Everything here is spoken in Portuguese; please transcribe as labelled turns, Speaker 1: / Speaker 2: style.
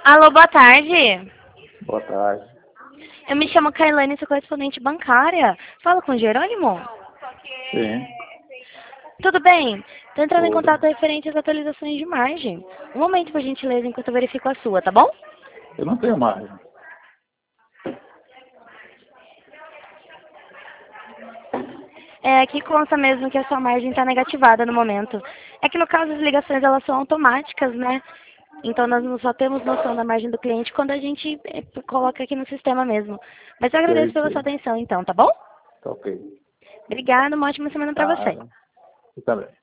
Speaker 1: Alô, boa tarde.
Speaker 2: Boa tarde.
Speaker 1: Eu me chamo Kailane, sou correspondente bancária. Fala com o Jerônimo?
Speaker 2: Sim,
Speaker 1: Tudo bem? Estou entrando em
Speaker 2: tudo.
Speaker 1: contato referente às atualizações de margem. Um momento, por gentileza, enquanto eu verifico a sua, tá bom?
Speaker 2: Eu não tenho margem.
Speaker 1: Aqui consta mesmo que a sua margem está negativada no momento. É que no caso as ligações elas são automáticas, né? Então nós só temos noção da margem do cliente quando a gente coloca aqui no sistema mesmo. Mas eu agradeço
Speaker 2: Sei,
Speaker 1: pela sua
Speaker 2: sei.
Speaker 1: atenção então, tá bom?
Speaker 2: Tá ok.
Speaker 1: Obrigada, uma ótima semana para você.
Speaker 2: Tá. Você também.